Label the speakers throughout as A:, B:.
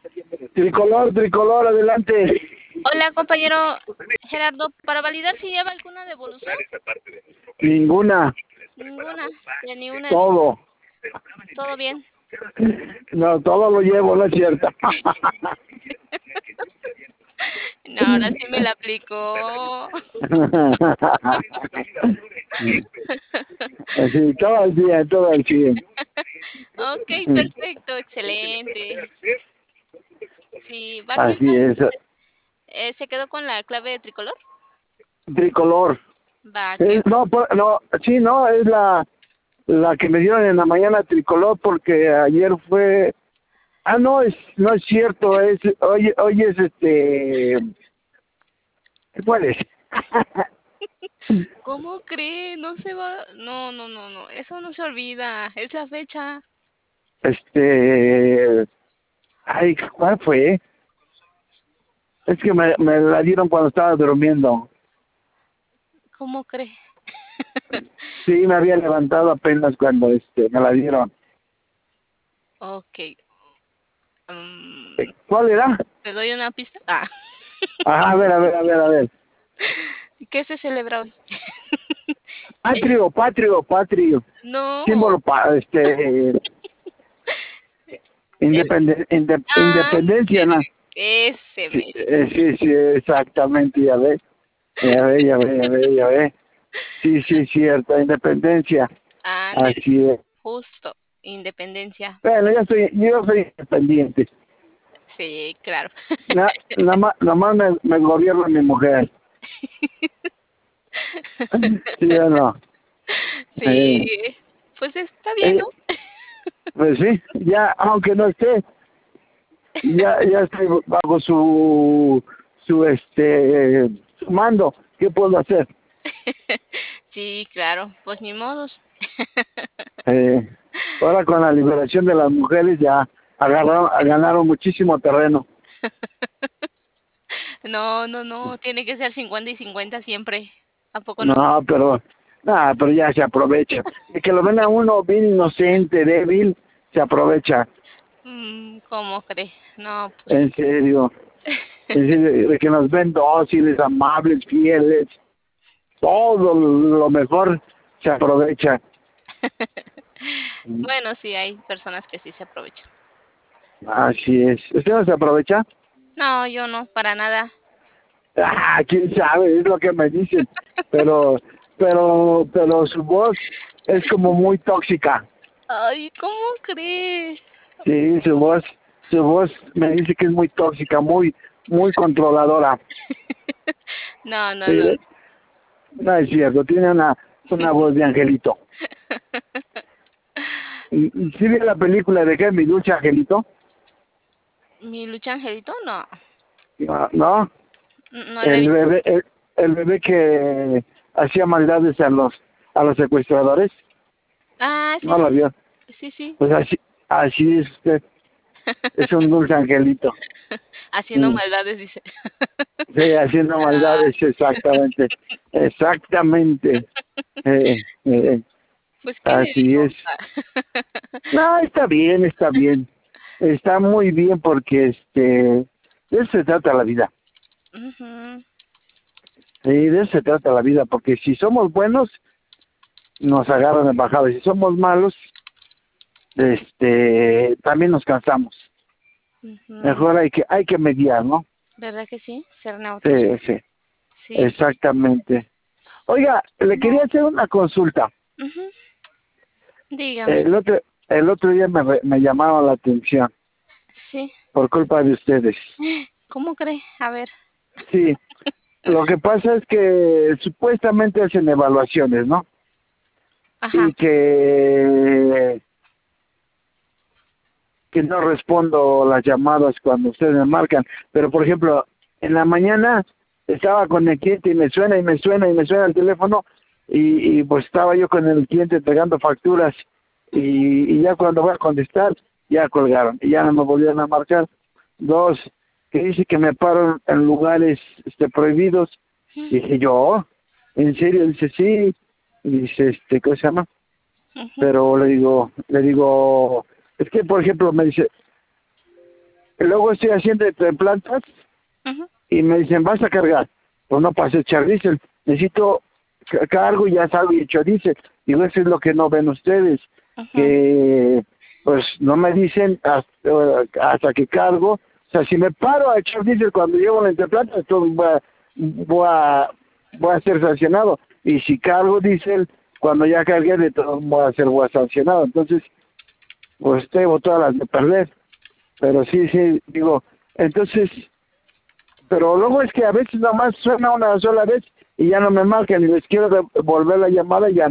A: Tricolor, tricolor, adelante.
B: Hola, compañero Gerardo, para validar si lleva alguna devolución.
A: Ninguna,
B: Ninguna, de ni una.
A: todo.
B: Todo bien.
A: No, todo lo llevo, no es cierto.
B: No, ahora sí me la aplicó.
A: Así, todo el día, todo el día.
B: Ok, perfecto, excelente. Sí, va bien.
A: Así es,
B: ¿Se quedó con la clave de tricolor?
A: tricolor.
B: Va, que
A: No, no, sí, no, es la que me dieron en la mañana tricolor porque ayer fue. Ah, no es cierto, hoy es ¿cuál es?
B: ¿Cómo cree? No se va. No, no, no, no. Eso no se olvida. Es la fecha.
A: Ay, ¿cuál fue? Es que me la dieron cuando estaba durmiendo.
B: ¿Cómo cree?
A: Sí, me había levantado apenas cuando me la dieron.
B: Ok. mm,
A: ¿Cuál era?
B: ¿Te doy una pista? Ah,
A: Ajá, a ver, a ver, a ver, a ver.
B: ¿qué se celebra hoy?
A: Patrio.
B: No.
A: Símbolo
B: Ah,
A: independencia, ¿no?
B: ese
A: Sí,
B: me.
A: sí, exactamente, ya ve. Ya ve. Sí, cierto, independencia.
B: Ándele,
A: Así es.
B: justo, independencia.
A: Bueno, yo soy independiente.
B: Sí, claro.
A: Nada más me gobierna mi mujer. Sí o no.
B: Sí,
A: Eh,
B: pues está bien,
A: eh,
B: ¿no?
A: pues sí, ya, aunque no esté, ya estoy bajo su mando. ¿Qué puedo hacer?
B: Sí, claro, pues ni modos.
A: Eh, Ahora con la liberación de las mujeres ya ganaron muchísimo terreno.
B: No, no, no, tiene que ser 50 y 50 siempre. ¿A poco no?
A: No, pero ya se aprovecha. De que lo ven a uno bien inocente, débil, se aprovecha.
B: ¿Cómo cree? No, pues.
A: En serio. En serio, de que nos ven dóciles, amables, fieles. Todo lo mejor se aprovecha.
B: Bueno, sí, hay personas que sí se aprovechan.
A: Así es. ¿Usted no se aprovecha?
B: No, yo no, para nada.
A: Ah, quién sabe, es lo que me dicen. Pero, pero su voz es como muy tóxica.
B: Ay, ¿cómo cree?
A: Sí, su voz me dice que es muy tóxica, muy controladora.
B: No, no, no.
A: Sí, no es cierto, tiene una voz de angelito. ¿Y sí vio la película de que mi dulce angelito?
B: ¿Mi lucha angelito? No,
A: No, no,
B: no la he
A: el
B: visto.
A: bebé, el bebé que hacía maldades a los secuestradores,
B: Ah, sí,
A: no lo vio.
B: sí, sí.
A: Pues así es usted, es un dulce angelito.
B: Haciendo
A: Mm.
B: maldades, dice.
A: Sí, haciendo maldades, exactamente, exactamente. Eh,
B: Pues, ¿qué le
A: Así
B: digo?
A: es. No, está bien, está bien. Está muy bien porque de eso se trata la vida.
B: Ujú.
A: Sí, de eso se trata la vida, porque si somos buenos, nos agarran en bajada. Si somos malos, también nos cansamos.
B: Ujú.
A: Mejor hay que mediar, ¿no?
B: ¿Verdad que sí? Ser
A: Sí,
B: neutros.
A: sí,
B: Sí.
A: exactamente. Oiga, le quería hacer una consulta.
B: Ujú. Dígame.
A: El otro día me llamaron la atención
B: Sí.
A: por culpa de ustedes.
B: ¿Cómo cree? A ver.
A: Sí, lo que pasa es que supuestamente hacen evaluaciones, ¿no?
B: Ajá.
A: Y que no respondo las llamadas cuando ustedes me marcan. Pero, por ejemplo, en la mañana estaba con el cliente y me suena y me suena y me suena el teléfono y pues estaba yo con el cliente entregando facturas y ya cuando voy a contestar ya colgaron y ya no me volvieron a marcar. Dos, que dice que me paro en lugares prohibidos. Dije yo, ¿en serio? Dice, sí. Y dice, ¿cómo se llama?
B: Ujú.
A: Pero le digo, es que por ejemplo me dice, luego estoy haciendo plantas
B: Ujú.
A: y me dicen, vas a cargar. Pues no para echar diésel, necesito cargo y ya salgo y echo diésel. Digo, eso es lo que no ven ustedes,
B: Ujú.
A: que pues no me dicen hasta que cargo. O sea, si me paro a echar diésel cuando llevo la interplanta, entonces voy a, voy a ser sancionado. Y si cargo diésel, cuando ya cargué, de todo voy a sancionado. Entonces, pues tengo todas las de perder. Pero sí, sí, digo, entonces, pero luego es que a veces nomás suena una sola vez y ya no me marcan y les quiero devolver la llamada y ya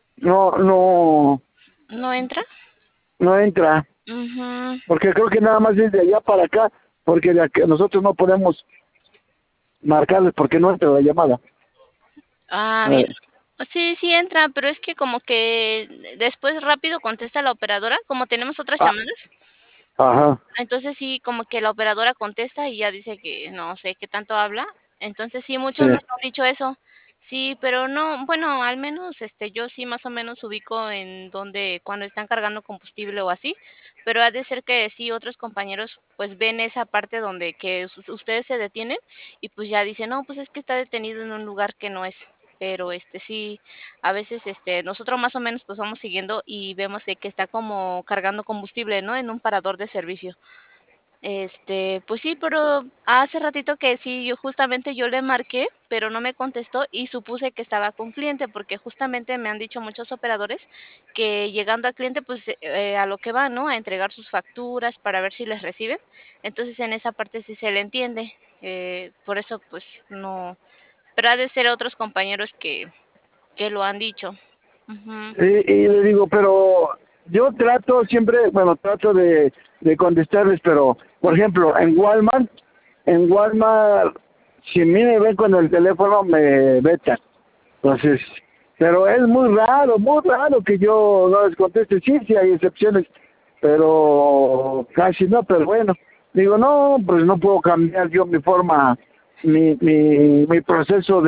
A: no,
B: ¿No entra?
A: no entra,
B: Ujú.
A: porque creo que nada más es de allá para acá, porque nosotros no podemos marcarles porque no entra la llamada.
B: Ah, bien.
A: Eh,
B: Sí, sí entra, pero es que como que después rápido contesta la operadora, como tenemos otras
A: ah,
B: llamadas.
A: ajá,
B: Entonces sí, como que la operadora contesta y ya dice que no sé qué tanto habla. Entonces sí,
A: sí,
B: muchos nos han dicho eso. Sí, pero no, bueno, al menos yo sí más o menos ubico en donde cuando están cargando combustible o así, pero ha de ser que sí otros compañeros pues ven esa parte donde que ustedes se detienen y pues ya dicen, "No, pues es que está detenido en un lugar que no es." Pero sí, a veces nosotros más o menos pues vamos siguiendo y vemos de que está como cargando combustible, ¿no? En un parador de servicio. Pues sí, pero hace ratito que sí, yo le marqué, pero no me contestó y supuse que estaba con cliente, porque justamente me han dicho muchos operadores que llegando al cliente, pues a lo que van, ¿no? A entregar sus facturas para ver si les reciben. Entonces en esa parte sí se le entiende. Por eso, pues no. Pero ha de ser otros compañeros que lo han dicho. Ujú.
A: y le digo, pero yo trato siempre, bueno, trato de contestarles, pero, por ejemplo, en Walmart, si a mí me ven con el teléfono, me vetan. Entonces, pero es muy raro que yo no les conteste. Sí, sí hay excepciones, pero casi no, pero bueno. Digo, no, pues no puedo cambiar yo mi forma, mi proceso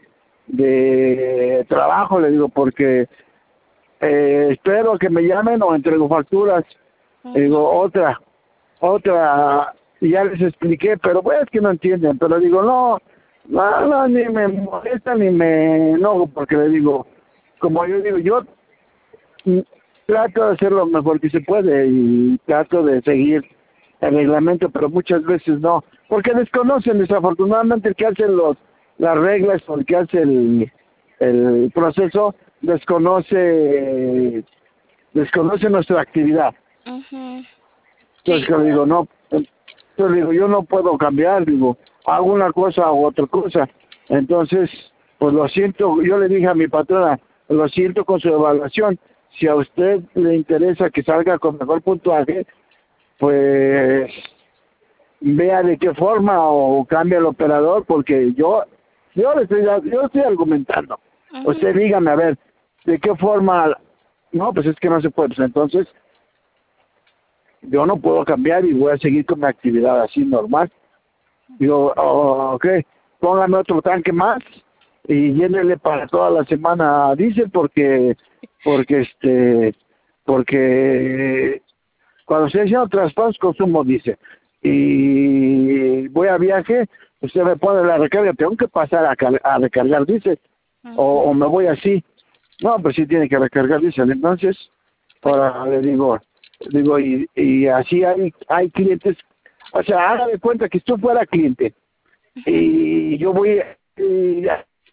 A: de trabajo, le digo, porque espero que me llamen o entrego facturas. Le
B: Ujú.
A: digo, otra, y ya les expliqué, pero pues es que no entienden, pero digo, no, ni me molesta ni me enojo, porque le digo, como yo digo, yo mm, trato de hacer lo mejor que se puede y trato de seguir el reglamento, pero muchas veces no, porque desconocen desafortunadamente el que hace las reglas o el que hace el proceso, desconoce nuestra actividad.
B: Ujú.
A: Entonces
B: Sí.
A: que le digo, no, entonces digo, yo no puedo cambiar, digo, hago una cosa o otra cosa. Entonces, pues lo siento, yo le dije a mi patrona, lo siento con su evaluación. Si a usted le interesa que salga con mejor puntuaje, pues vea de qué forma o cambia el operador, porque yo estoy argumentando.
B: Ujú.
A: Usted dígame, a ver, de qué forma, no, pues es que no se puede. Pues entonces, yo no puedo cambiar y voy a seguir con mi actividad así normal. Digo, oh, ok, póngame otro tanque más y llénele para toda la semana diésel porque porque cuando estoy haciendo traspasos consumo diésel y voy a viaje, usted me pone la recarga, tengo que pasar a recargar diésel
B: Ujú.
A: o me voy así. No, pues sí tiene que recargar diésel. Entonces,
B: Pues
A: ahora le digo, y así hay clientes, o sea, haga de cuenta que si tú fuera cliente
B: ujú.
A: y yo voy, y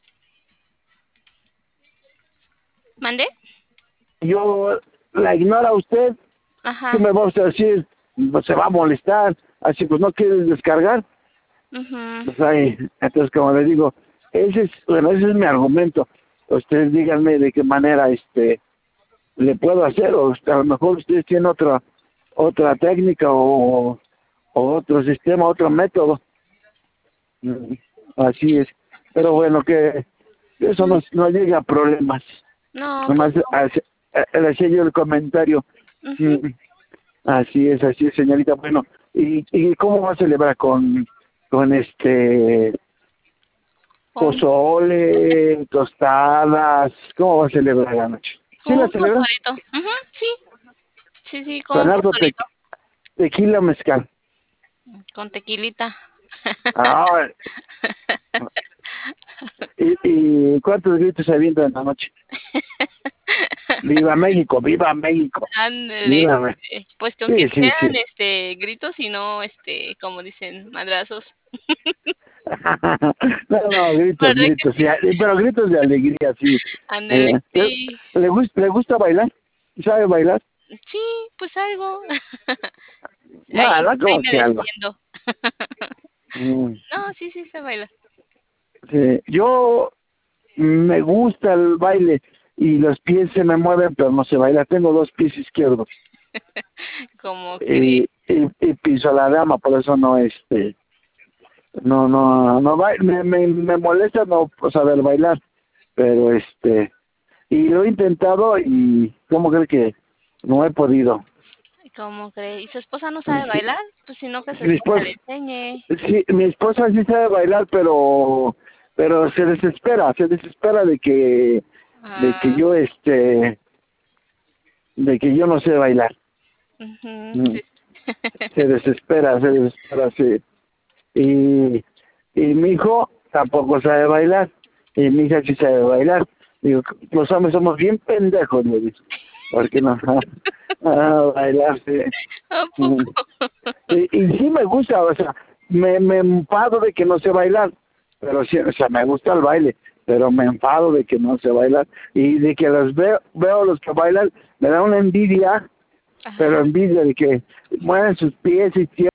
B: ¿Mandé?
A: yo la ignora a usted, tú
B: Ajá.
A: me vas a decir, pues, se va a molestar, así pues no quieres descargar,
B: Ujú.
A: pues ahí, entonces como le digo, ese es mi argumento. Ustedes díganme de qué manera le puedo hacer, o a lo mejor ustedes tienen otra técnica o otro sistema, otro método. Mm, Así es. Pero bueno, que eso
B: Ujú.
A: no llega a problemas.
B: No, pues
A: Nomás le hacía yo el comentario.
B: no. Ujú.
A: Mm, así es, señorita. Bueno, ¿y cómo va a celebrar con
B: Con
A: pozole, tostadas? ¿Cómo va a celebrar la noche? ¿Sí la
B: un
A: celebra?
B: pozolito. Ujú, sí, sí, sí, con un
A: Con harto
B: pozolito.
A: tequila o mezcal.
B: Con tequilita.
A: Ah, ¿y cuántos gritos se avientan en la noche? ¡Viva México! ¡Viva México!
B: Ándale,
A: ¡Viva México!
B: pues con que
A: Sí,
B: no
A: sí,
B: sean,
A: sí.
B: gritos y no, como dicen, madrazos.
A: No, no, gritos,
B: ¿Verdad que
A: gritos, sí,
B: sí?
A: pero gritos de alegría, sí.
B: Ándale,
A: ¿Le,
B: sí.
A: le gusta bailar? ¿Sabe bailar?
B: Sí, pues algo.
A: No, no
B: Ahí
A: como
B: me
A: que algo.
B: defiendo.
A: Mm,
B: No, sí, sí se baila.
A: sí. Yo me gusta el baile y los pies se me mueven, pero no se baila. Tengo dos pies izquierdos
B: Como que,
A: y piso la dama, por eso no, me molesta no saber bailar, pero y lo he intentado y ¿cómo cree que no he podido?
B: como que, ¿y su esposa no sabe
A: Sí,
B: bailar? Pues si no, que su
A: mi
B: esposa
A: esposa,
B: le enseñe.
A: sí, mi esposa sí sabe bailar, pero se desespera de que
B: Ah,
A: yo de que yo no sé bailar.
B: ujú,
A: Mm,
B: sí.
A: se desespera, sí. Y, y mi hijo tampoco sabe bailar, y mi hija sí sabe bailar. Digo, los hombres somos bien pendejos, le digo, porque no bailar, sí.
B: ¿A
A: Mm.
B: poco?
A: Y sí me gusta, o sea, me enfado de que no sé bailar, pero sí, o sea, me gusta el baile, pero me enfado de que no sé bailar, y de que veo los que bailan, me da una envidia, pero
B: Ajá.
A: envidia de que mueven sus pies y